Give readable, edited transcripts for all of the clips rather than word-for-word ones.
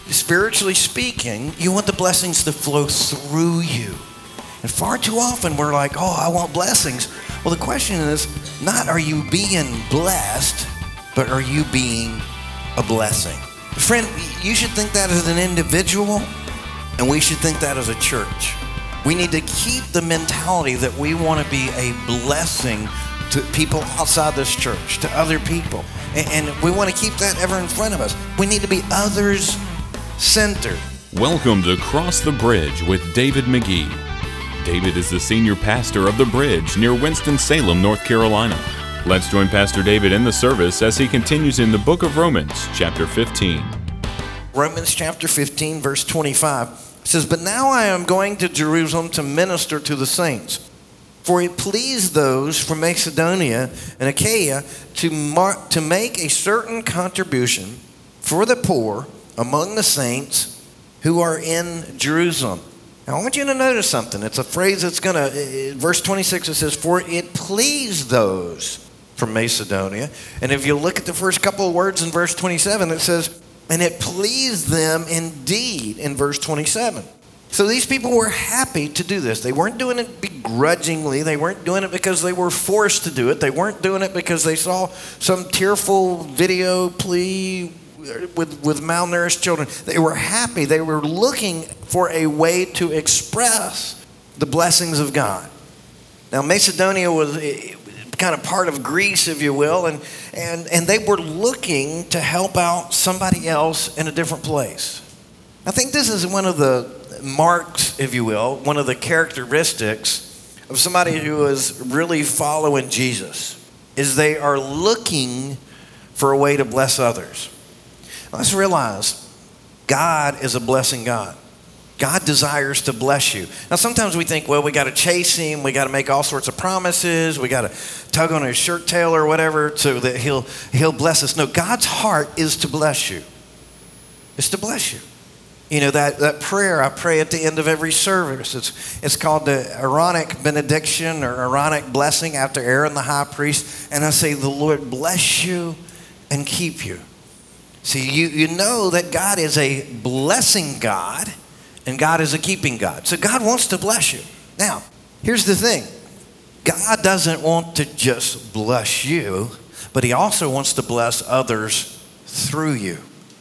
Spiritually speaking, you want the blessings to flow through you. And far too often we're like, oh, I want blessings. Well, the question is not are you being blessed, but are you being a blessing? Friend, you should think that as an individual, and we should think that as a church. We need to keep the mentality that we want to be a blessing to people outside this church, to other people. And we want to keep that ever in front of us. We need to be others-centered. Welcome to Cross the Bridge with David McGee. David is the senior pastor of The Bridge near Winston-Salem, North Carolina. Let's join Pastor David in the service as he continues in the book of Romans, chapter 15. Romans chapter 15, verse 25 says, "But now I am going to Jerusalem to minister to the saints. For it pleased those from Macedonia and Achaia to make a certain contribution for the poor among the saints who are in Jerusalem." Now I want you to notice something. It's a phrase that's verse 26, it says, "For it pleased those from Macedonia." And if you look at the first couple of words in verse 27, it says, "And it pleased them indeed," in verse 27. So these people were happy to do this. They weren't doing it begrudgingly. They weren't doing it because they were forced to do it. They weren't doing it because they saw some tearful video plea with malnourished children. They were happy. They were looking for a way to express the blessings of God. Now, Macedonia was kind of part of Greece, if you will, and they were looking to help out somebody else in a different place. I think this is one of the marks, if you will, one of the characteristics of somebody who is really following Jesus, is they are looking for a way to bless others. Let's realize God is a blessing God. God desires to bless you. Now, sometimes we think, well, we got to chase him. We got to make all sorts of promises. We got to tug on his shirt tail or whatever so that he'll bless us. No, God's heart is to bless you. It's to bless you. You know, that prayer I pray at the end of every service. It's called the Aaronic benediction or Aaronic blessing after Aaron the high priest. And I say, the Lord bless you and keep you. See, you know that God is a blessing God and God is a keeping God. So God wants to bless you. Now, here's the thing. God doesn't want to just bless you, but he also wants to bless others through you.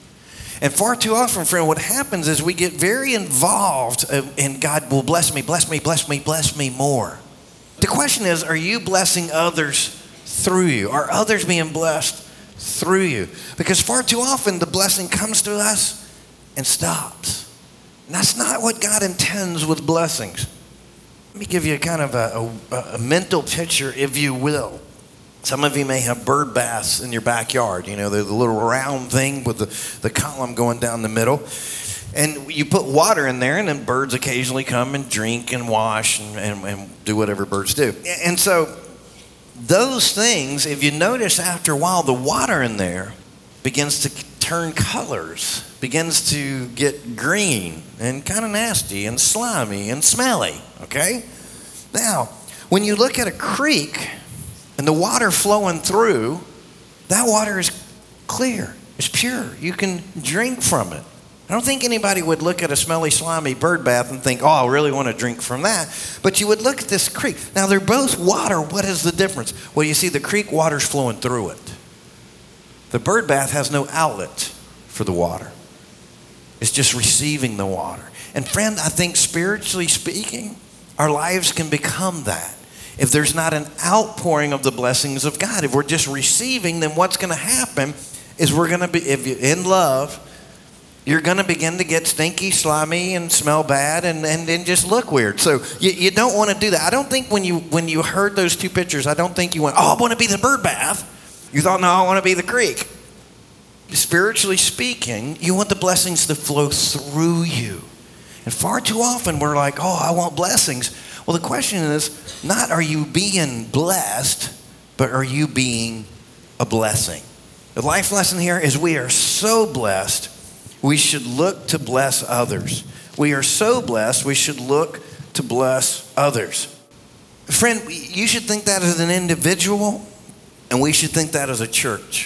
And far too often, friend, what happens is we get very involved in God will bless me, bless me, bless me, bless me more. The question is, are you blessing others through you? Are others being blessed through you? Because far too often the blessing comes to us and stops. And that's not what God intends with blessings. Let me give you kind of a mental picture, if you will. Some of you may have bird baths in your backyard. You know, they're the little round thing with the column going down the middle. And you put water in there, and then birds occasionally come and drink and wash and do whatever birds do. And so those things, if you notice after a while, the water in there begins to turn colors, begins to get green and kind of nasty and slimy and smelly, okay? Now, when you look at a creek and the water flowing through, that water is clear, it's pure. You can drink from it. I don't think anybody would look at a smelly, slimy bird bath and think, oh, I really want to drink from that. But you would look at this creek. Now, they're both water. What is the difference? Well, you see, the creek water's flowing through it. The bird bath has no outlet for the water. It's just receiving the water. And friend, I think spiritually speaking, our lives can become that. If there's not an outpouring of the blessings of God, if we're just receiving, then what's going to happen is we're going to be, if you're in love, you're going to begin to get stinky, slimy, and smell bad, and just look weird. So you don't want to do that. I don't think when you heard those two pictures, I don't think you went, oh, I want to be the bird bath. You thought, no, I want to be the creek. Spiritually speaking, you want the blessings to flow through you. And far too often we're like, oh, I want blessings. Well, the question is not are you being blessed, but are you being a blessing? The life lesson here is we are so blessed, we should look to bless others. We are so blessed, we should look to bless others. Friend, you should think that as an individual, and we should think that as a church.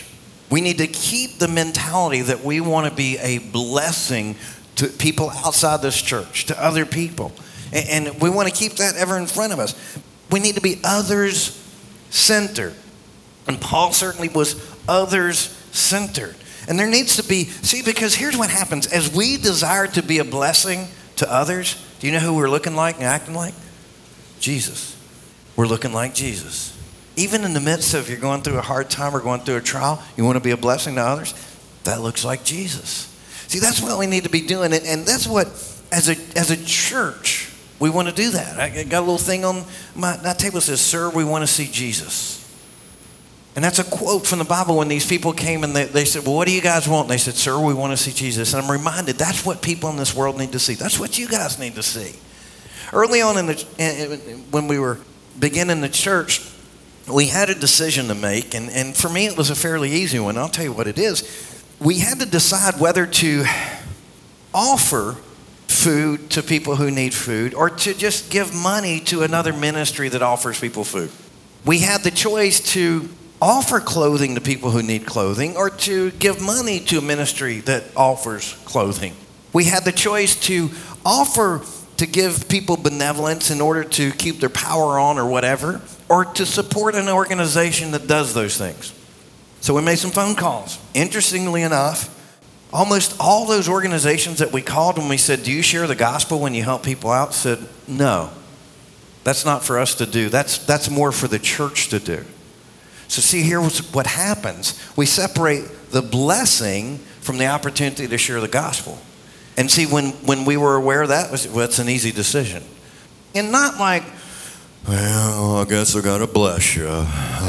We need to keep the mentality that we want to be a blessing to people outside this church, to other people. And we want to keep that ever in front of us. We need to be others-centered. And Paul certainly was others-centered. And there needs to be, because here's what happens. As we desire to be a blessing to others, do you know who we're looking like and acting like? Jesus. We're looking like Jesus. Even in the midst of you're going through a hard time or going through a trial, you want to be a blessing to others? That looks like Jesus. See, that's what we need to be doing. And that's what, as a church, we want to do that. I got a little thing on my table that says, "Sir, we want to see Jesus." And that's a quote from the Bible when these people came and they said, "Well, what do you guys want?" And they said, "Sir, we want to see Jesus." And I'm reminded that's what people in this world need to see. That's what you guys need to see. Early on when we were beginning the church, we had a decision to make, and for me it was a fairly easy one. I'll tell you what it is. We had to decide whether to offer food to people who need food or to just give money to another ministry that offers people food. We had the choice to offer clothing to people who need clothing or to give money to a ministry that offers clothing. We had the choice to offer to give people benevolence in order to keep their power on or whatever, or to support an organization that does those things. So we made some phone calls. Interestingly enough, almost all those organizations that we called when we said, "Do you share the gospel when you help people out?" said, "No, that's not for us to do. That's more for the church to do." So see, here's what happens. We separate the blessing from the opportunity to share the gospel. And see, when we were aware of that, it's an easy decision. And not like, "Well, I guess I got to bless you."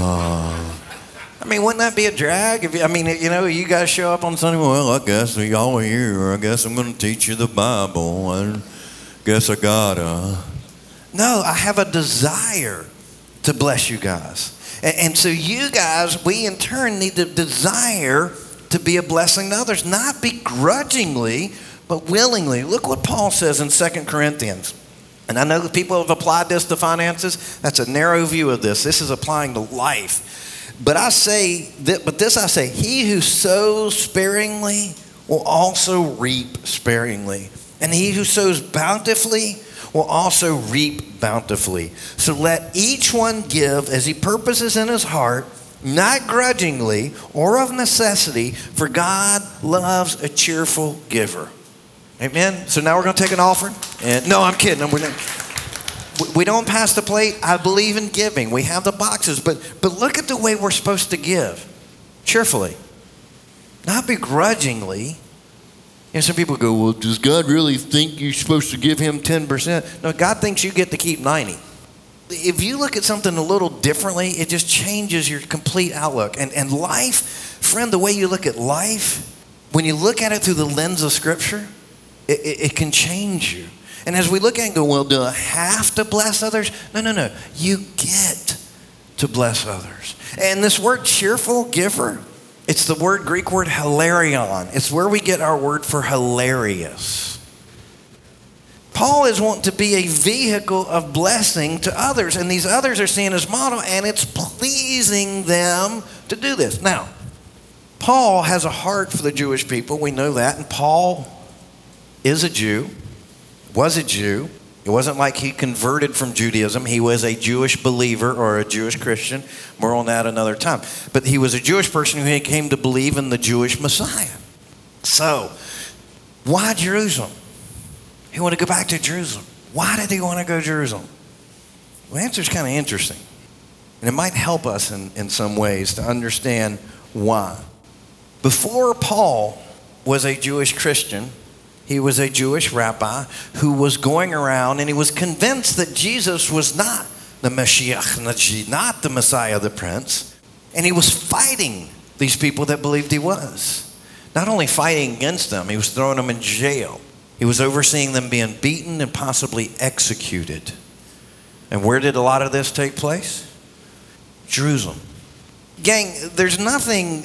I mean, wouldn't that be a drag? You guys show up on Sunday, "Well, I guess y'all are here. I guess I'm going to teach you the Bible. I guess I got to." No, I have a desire to bless you guys. And so you guys, we in turn need to desire to be a blessing to others, not begrudgingly, but willingly. Look what Paul says in 2 Corinthians. And I know that people have applied this to finances. That's a narrow view of this. This is applying to life. But I say, he who sows sparingly will also reap sparingly. And he who sows bountifully will also reap bountifully. So let each one give as he purposes in his heart, not grudgingly or of necessity, for God loves a cheerful giver. Amen? So now we're going to take an offering. And no, I'm kidding. We don't pass the plate. I believe in giving. We have the boxes. But look at the way we're supposed to give. Cheerfully. Not begrudgingly. And some people go, "Well, does God really think you're supposed to give him 10%? No, God thinks you get to keep 90%. If you look at something a little differently, it just changes your complete outlook. And life, friend, the way you look at life, when you look at it through the lens of Scripture, it can change you. And as we look at it and go, "Well, do I have to bless others?" No. You get to bless others. And this word cheerful giver, it's the Greek word hilarion. It's where we get our word for hilarious. Paul is wanting to be a vehicle of blessing to others. And these others are seeing his model, and it's pleasing them to do this. Now, Paul has a heart for the Jewish people. We know that. And Paul is a Jew, was a Jew. It wasn't like he converted from Judaism. He was a Jewish believer or a Jewish Christian. More on that another time. But he was a Jewish person who came to believe in the Jewish Messiah. So, why Jerusalem? He wanted to go back to Jerusalem. Why did he want to go to Jerusalem? Well, the answer is kind of interesting. And it might help us in some ways to understand why. Before Paul was a Jewish Christian, he was a Jewish rabbi who was going around and he was convinced that Jesus was not the Mashiach, not the Messiah, the Prince. And he was fighting these people that believed he was. Not only fighting against them, he was throwing them in jail. He was overseeing them being beaten and possibly executed. And where did a lot of this take place? Jerusalem. Gang, there's no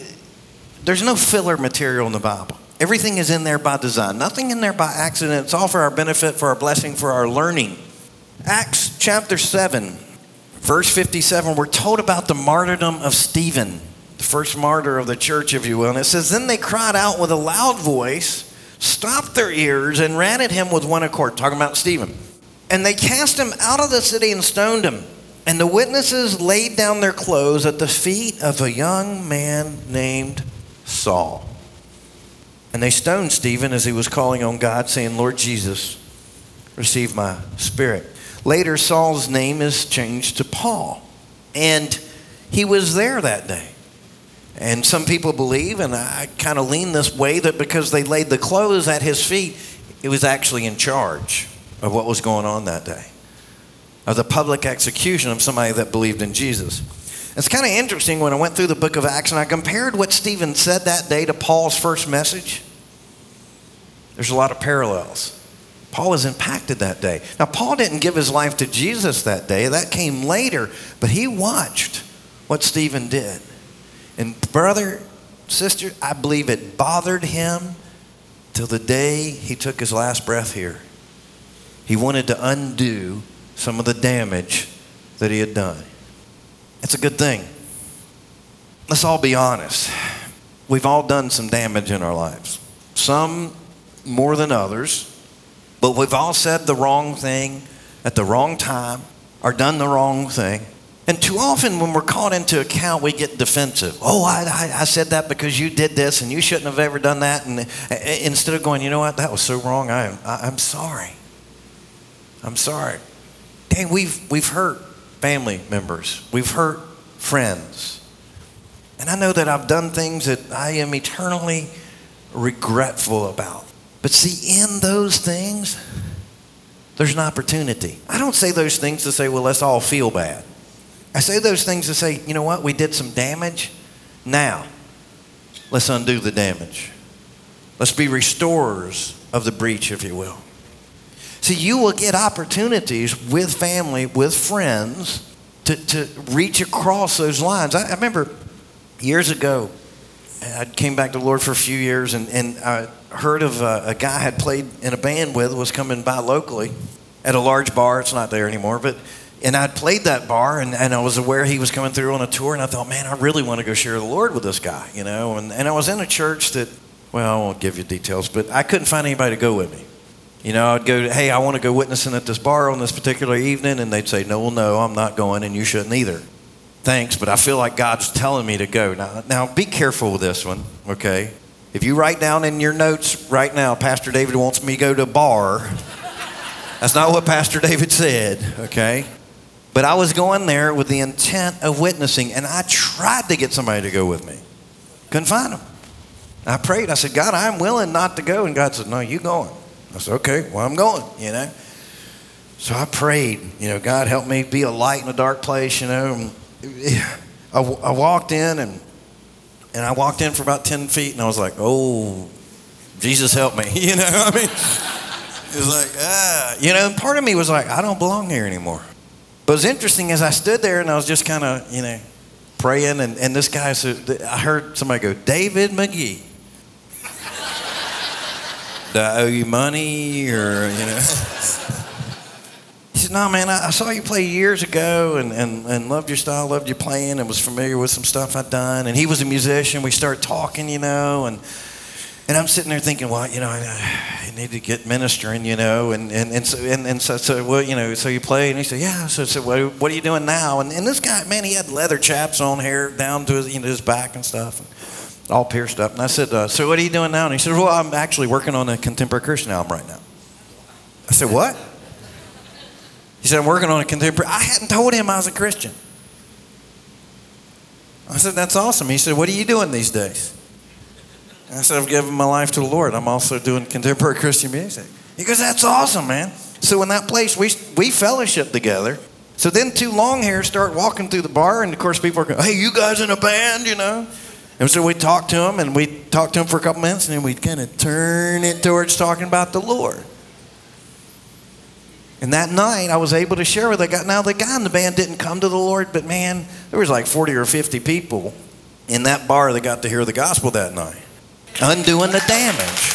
filler material in the Bible. Everything is in there by design. Nothing in there by accident. It's all for our benefit, for our blessing, for our learning. Acts chapter 7, verse 57, we're told about the martyrdom of Stephen. the first martyr of the church, if you will. And it says, then they cried out with a loud voice, stopped their ears, and ran at him with one accord. Talking about Stephen. And they cast him out of the city and stoned him. And the witnesses laid down their clothes at the feet of a young man named Saul. And they stoned Stephen as he was calling on God, saying, Lord Jesus, receive my spirit. Later, Saul's name is changed to Paul. And he was there that day. And some people believe, and I kind of lean this way, that because they laid the clothes at his feet, he was actually in charge of what was going on that day, of the public execution of somebody that believed in Jesus. It's kind of interesting when I went through the book of Acts and I compared what Stephen said that day to Paul's first message. There's a lot of parallels. Paul was impacted that day. Now, Paul didn't give his life to Jesus that day. That came later, but he watched what Stephen did. And brother, sister, I believe it bothered him till the day he took his last breath here. He wanted to undo some of the damage that he had done. It's a good thing. Let's all be honest. We've all done some damage in our lives. Some more than others. But we've all said the wrong thing at the wrong time or done the wrong thing. And too often when we're called into account, we get defensive. Oh, I said that because you did this and you shouldn't have ever done that. And instead of going, you know what, that was so wrong, I'm sorry. I'm sorry. Dang, we've hurt family members. We've hurt friends. And I know that I've done things that I am eternally regretful about. But see, in those things, there's an opportunity. I don't say those things to say, well, let's all feel bad. I say those things to say, you know what, we did some damage. Now, let's undo the damage. Let's be restorers of the breach, if you will. See, you will get opportunities with family, with friends, to reach across those lines. I remember years ago, I came back to the Lord for a few years, and I heard of a guy I had played in a band with, was coming by locally at a large bar. It's not there anymore, and I'd played that bar, and I was aware he was coming through on a tour, and I thought, man, I really want to go share the Lord with this guy, you know. And I was in a church that, well, I won't give you details, but I couldn't find anybody to go with me. You know, I'd go, hey, I want to go witnessing at this bar on this particular evening, and they'd say, no, I'm not going, and you shouldn't either. Thanks, but I feel like God's telling me to go. Now, be careful with this one, okay? If you write down in your notes right now, Pastor David wants me to go to a bar, that's not what Pastor David said, okay? But I was going there with the intent of witnessing, and I tried to get somebody to go with me. Couldn't find them. I prayed. I said, God, I'm willing not to go. And God said, no, you going. I said, okay, well, I'm going, you know. So I prayed, you know, God, help me be a light in a dark place, you know. I walked in, and I walked in for about 10 feet, and I was like, oh, Jesus help me, you know. I mean, it was like, you know, and part of me was like, I don't belong here anymore. But it was interesting as I stood there, and I was just kind of, you know, praying, and this guy said, I heard somebody go, David McGee. Do I owe you money, or, you know? He said, no, man, I saw you play years ago and loved your style, loved your playing, and was familiar with some stuff I'd done. And he was a musician. We started talking, you know, and I'm sitting there thinking, well, you know, I need to get ministering, you know, and so well, you know, so you play, and he said, yeah. So what are you doing now? And this guy, man, he had leather chaps on, hair down to his, you know, his back and stuff, and all pierced up. And I said, so what are you doing now? And he said, well, I'm actually working on a contemporary Christian album right now. I said, what? He said, I'm working on a contemporary. I hadn't told him I was a Christian. I said, that's awesome. He said, what are you doing these days? And I said, I've given my life to the Lord. I'm also doing contemporary Christian music. He goes, that's awesome, man. So in that place, we fellowship together. So then two long hairs start walking through the bar, and of course people are going, hey, you guys in a band, you know? And so we talked to him, and we talked to him for a couple minutes, and then we kind of turn it towards talking about the Lord. And that night, I was able to share with the guy. Now, the guy in the band didn't come to the Lord, but man, there was like 40 or 50 people in that bar that got to hear the gospel that night. Undoing the damage.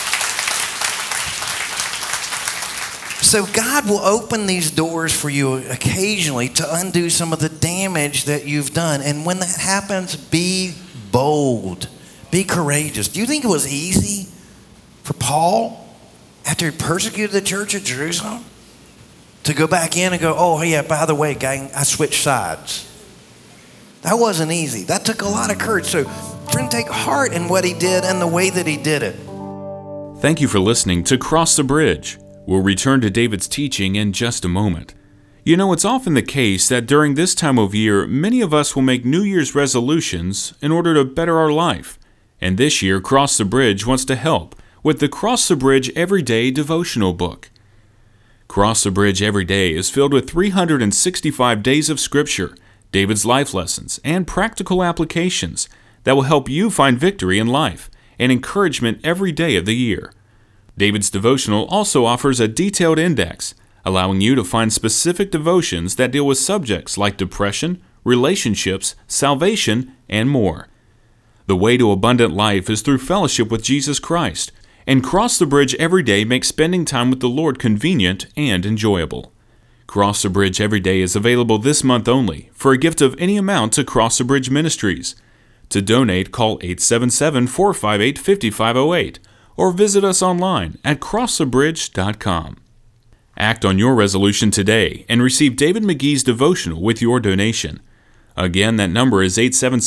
So God will open these doors for you occasionally to undo some of the damage that you've done. And when that happens, be bold. Be courageous. Do you think it was easy for Paul, after he persecuted the church at Jerusalem, to go back in and go, oh, yeah, by the way, gang, I switched sides? That wasn't easy. That took a lot of courage. So, friend, take heart in what he did and the way that he did it. Thank you for listening to Cross the Bridge. We'll return to David's teaching in just a moment. You know, it's often the case that during this time of year, many of us will make New Year's resolutions in order to better our life. And this year, Cross the Bridge wants to help with the Cross the Bridge Everyday devotional book. Cross the Bridge Every Day is filled with 365 days of Scripture, David's life lessons, and practical applications that will help you find victory in life and encouragement every day of the year. David's devotional also offers a detailed index, allowing you to find specific devotions that deal with subjects like depression, relationships, salvation, and more. The way to abundant life is through fellowship with Jesus Christ, and Cross the Bridge Every Day makes spending time with the Lord convenient and enjoyable. Cross the Bridge Every Day is available this month only for a gift of any amount to Cross the Bridge Ministries. To donate, call 877-458-5508 or visit us online at crossthebridge.com. Act on your resolution today and receive David McGee's devotional with your donation. Again, that number is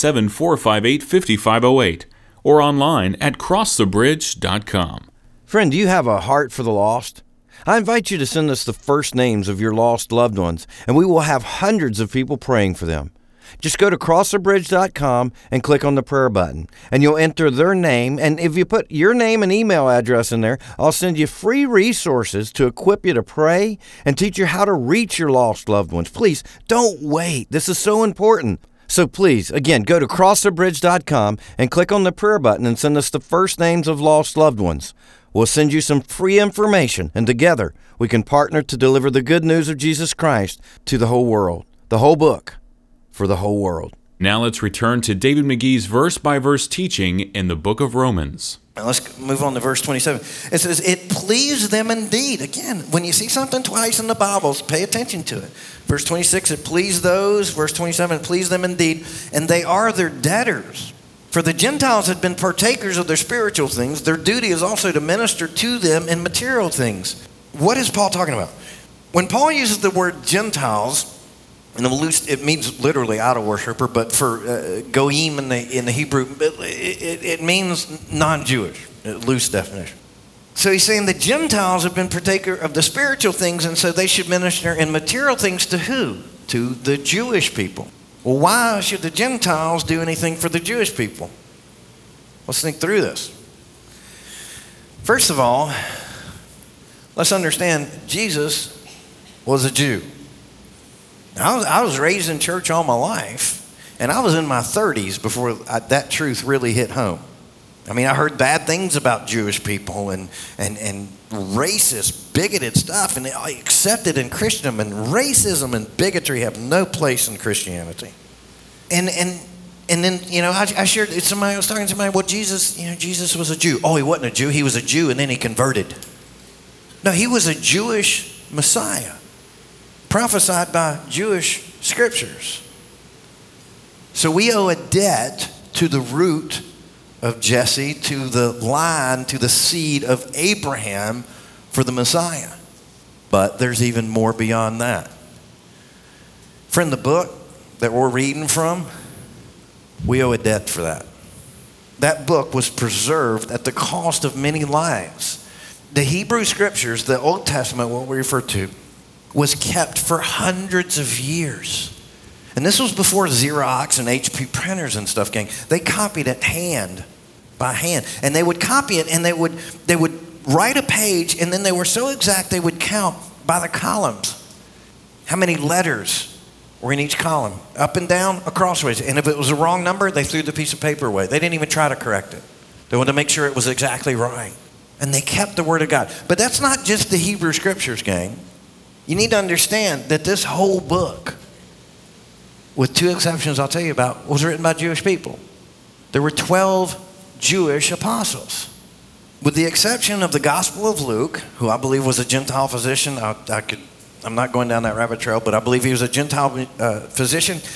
877-458-5508 or online at crossthebridge.com. Friend, do you have a heart for the lost? I invite you to send us the first names of your lost loved ones, and we will have hundreds of people praying for them. Just go to crossthebridge.com and click on the prayer button, and you'll enter their name. And if you put your name and email address in there, I'll send you free resources to equip you to pray and teach you how to reach your lost loved ones. Please, don't wait. This is so important. So please, again, go to crossthebridge.com and click on the prayer button and send us the first names of lost loved ones. We'll send you some free information, and together we can partner to deliver the good news of Jesus Christ to the whole world, the whole book, for the whole world. Now let's return to David McGee's verse-by-verse teaching in the book of Romans. Now let's move on to verse 27. It says, it pleased them indeed. Again, when you see something twice in the Bible, pay attention to it. Verse 26, it pleased those. Verse 27, it pleased them indeed. And they are their debtors. For the Gentiles had been partakers of their spiritual things. Their duty is also to minister to them in material things. What is Paul talking about? When Paul uses the word Gentiles, and it means literally idol worshiper, but for goyim in the Hebrew, it means non-Jewish, loose definition. So he's saying the Gentiles have been partaker of the spiritual things, and so they should minister in material things to who? To the Jewish people. Well, why should the Gentiles do anything for the Jewish people? Let's think through this. First of all, let's understand Jesus was a Jew. I was raised in church all my life, and I was in my 30s before that truth really hit home. I mean, I heard bad things about Jewish people and racist, bigoted stuff, and I accepted in Christendom, and racism and bigotry have no place in Christianity. And then, I shared, I was talking to somebody, well, Jesus was a Jew. Oh, he wasn't a Jew. He was a Jew, and then he converted. No, he was a Jewish Messiah, prophesied by Jewish scriptures. So we owe a debt to the root of Jesse, to the line, to the seed of Abraham for the Messiah. But there's even more beyond that. Friend, the book that we're reading from, we owe a debt for that. That book was preserved at the cost of many lives. The Hebrew scriptures, the Old Testament, what we refer to, was kept for hundreds of years. And this was before Xerox and HP printers and stuff, gang. They copied it by hand. And they would copy it, and they would write a page, and then they were so exact they would count by the columns how many letters were in each column, up and down, across ways. And if it was a wrong number, they threw the piece of paper away. They didn't even try to correct it. They wanted to make sure it was exactly right. And they kept the Word of God. But that's not just the Hebrew scriptures, gang. You need to understand that this whole book, with two exceptions I'll tell you about, was written by Jewish people. There were 12 Jewish apostles. With the exception of the Gospel of Luke, who I believe was a Gentile physician. I'm not going down that rabbit trail, but I believe he was a Gentile physician.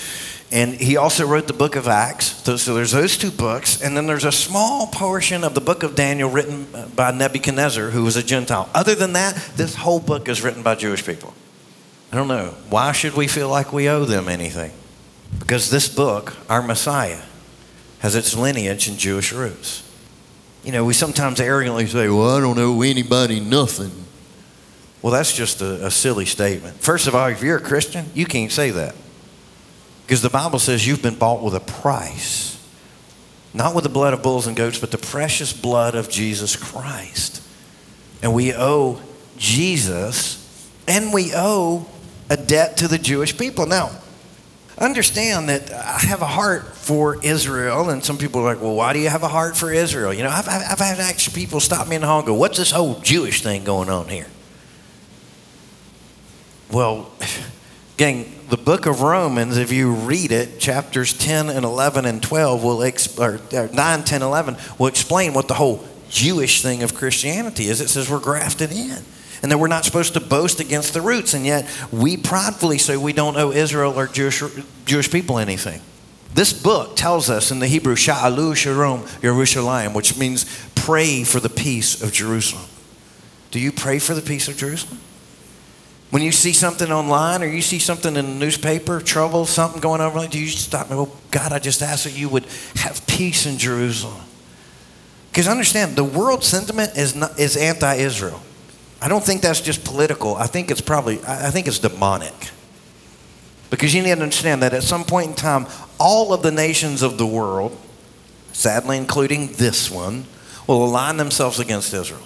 And he also wrote the book of Acts. So there's those two books. And then there's a small portion of the book of Daniel written by Nebuchadnezzar, who was a Gentile. Other than that, this whole book is written by Jewish people. I don't know. Why should we feel like we owe them anything? Because this book, our Messiah, has its lineage and Jewish roots. You know, we sometimes arrogantly say, well, I don't owe anybody nothing. Well, that's just a silly statement. First of all, if you're a Christian, you can't say that. Because the Bible says you've been bought with a price. Not with the blood of bulls and goats, but the precious blood of Jesus Christ. And we owe Jesus, and we owe a debt to the Jewish people. Now, understand that I have a heart for Israel, and some people are like, well, why do you have a heart for Israel? You know, I've had actually people stop me in the hall and go, what's this whole Jewish thing going on here? Well, gang, the book of Romans, if you read it, chapters 10 and 11 and 12, 9, 10, 11, will explain what the whole Jewish thing of Christianity is. It says we're grafted in. And that we're not supposed to boast against the roots. And yet, we pridefully say we don't owe Israel or Jewish people anything. This book tells us in the Hebrew, Sha'alu Shalom Yerushalayim, which means pray for the peace of Jerusalem. Do you pray for the peace of Jerusalem? When you see something online or you see something in the newspaper, trouble, something going on, do you stop and go, God, I just ask that you would have peace in Jerusalem? Because understand, the world sentiment is anti-Israel. I don't think that's just political. I think it's demonic. Because you need to understand that at some point in time, all of the nations of the world, sadly including this one, will align themselves against Israel.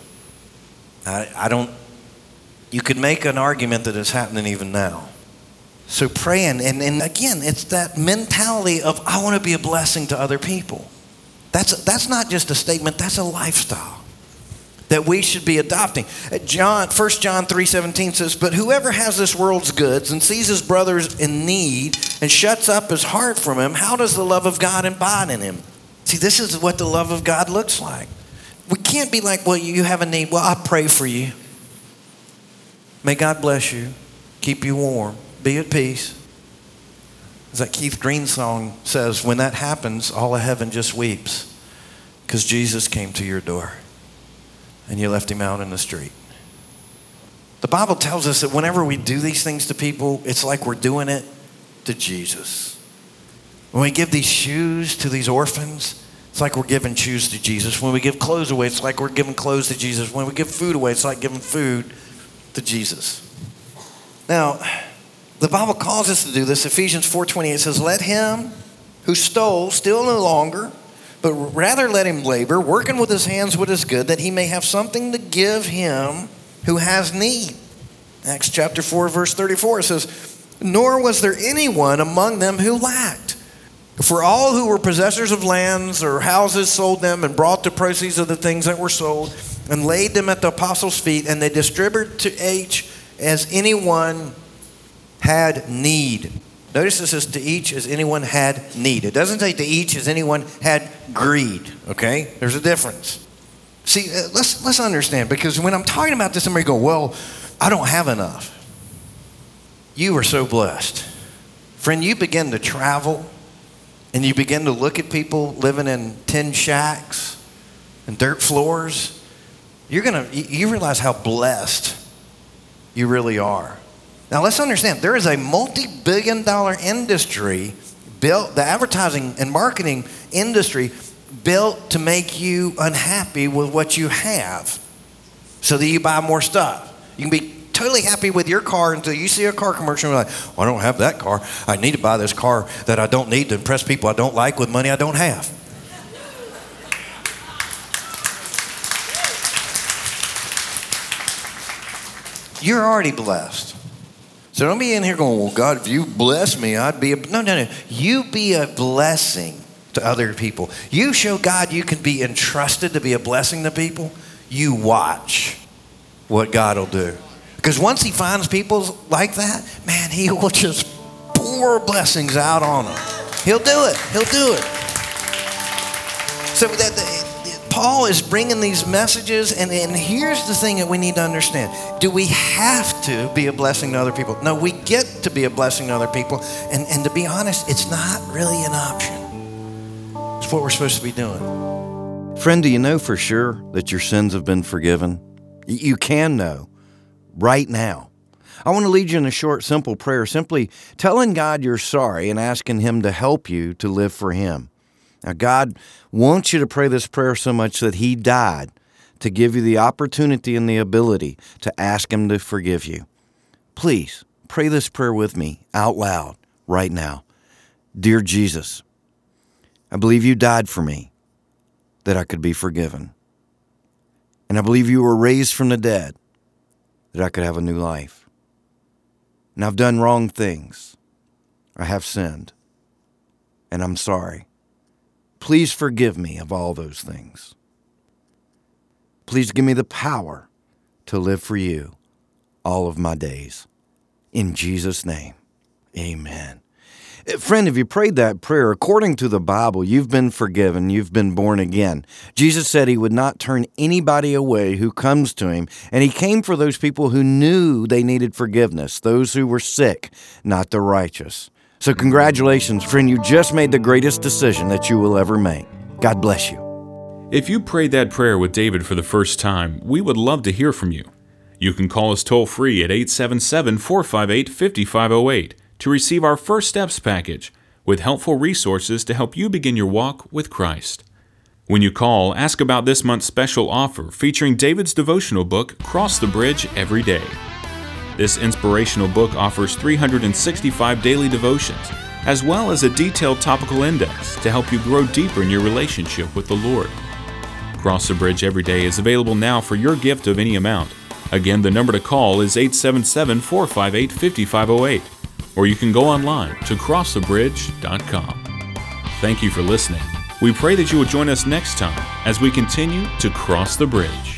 You could make an argument that it's happening even now. So praying, and again, it's that mentality of I want to be a blessing to other people. That's not just a statement, that's a lifestyle that we should be adopting. 1 John 3:17 says, but whoever has this world's goods and sees his brothers in need and shuts up his heart from him, how does the love of God abide in him? See, this is what the love of God looks like. We can't be like, well, you have a need. Well, I pray for you. May God bless you, keep you warm, be at peace. As that Keith Green song says, when that happens, all of heaven just weeps because Jesus came to your door. And you left him out in the street. The Bible tells us that whenever we do these things to people, it's like we're doing it to Jesus. When we give these shoes to these orphans, it's like we're giving shoes to Jesus. When we give clothes away, it's like we're giving clothes to Jesus. When we give food away, it's like giving food to Jesus. Now, the Bible calls us to do this. Ephesians 4:28 says, let him who stole steal no longer, but rather let him labor, working with his hands what is good, that he may have something to give him who has need. Acts chapter 4, verse 34 says, nor was there anyone among them who lacked. For all who were possessors of lands or houses sold them and brought the proceeds of the things that were sold and laid them at the apostles' feet, and they distributed to each as anyone had need. Notice this says to each as anyone had need. It doesn't say to each as anyone had greed, okay? There's a difference. See, let's understand, because when I'm talking about this, somebody go, well, I don't have enough. You are so blessed. Friend, you begin to travel and you begin to look at people living in tin shacks and dirt floors. You realize how blessed you really are. Now let's understand, there is a multi-billion-dollar industry built, the advertising and marketing industry built to make you unhappy with what you have so that you buy more stuff. You can be totally happy with your car until you see a car commercial and you're like, well, I don't have that car. I need to buy this car that I don't need to impress people I don't like with money I don't have. You're already blessed. So don't be in here going, well, God, if you bless me, I'd be No. You be a blessing to other people. You show God you can be entrusted to be a blessing to people. You watch what God will do. Because once he finds people like that, man, he will just pour blessings out on them. He'll do it. He'll do it. So Paul is bringing these messages, and here's the thing that we need to understand. Do we have to be a blessing to other people? No, we get to be a blessing to other people, and to be honest, it's not really an option. It's what we're supposed to be doing. Friend, do you know for sure that your sins have been forgiven? You can know right now. I want to lead you in a short, simple prayer, simply telling God you're sorry and asking Him to help you to live for Him. Now, God wants you to pray this prayer so much that He died to give you the opportunity and the ability to ask Him to forgive you. Please pray this prayer with me out loud right now. Dear Jesus, I believe You died for me that I could be forgiven. And I believe You were raised from the dead that I could have a new life. And I've done wrong things. I have sinned. And I'm sorry. Please forgive me of all those things. Please give me the power to live for You all of my days. In Jesus' name, amen. Friend, if you prayed that prayer, according to the Bible, you've been forgiven, you've been born again. Jesus said He would not turn anybody away who comes to Him, and He came for those people who knew they needed forgiveness, those who were sick, not the righteous. So congratulations, friend, you just made the greatest decision that you will ever make. God bless you. If you prayed that prayer with David for the first time, we would love to hear from you. You can call us toll-free at 877-458-5508 to receive our First Steps package with helpful resources to help you begin your walk with Christ. When you call, ask about this month's special offer featuring David's devotional book, Cross the Bridge Every Day. This inspirational book offers 365 daily devotions, as well as a detailed topical index to help you grow deeper in your relationship with the Lord. Cross the Bridge Every Day is available now for your gift of any amount. Again, the number to call is 877-458-5508. Or you can go online to crossthebridge.com. Thank you for listening. We pray that you will join us next time as we continue to cross the bridge.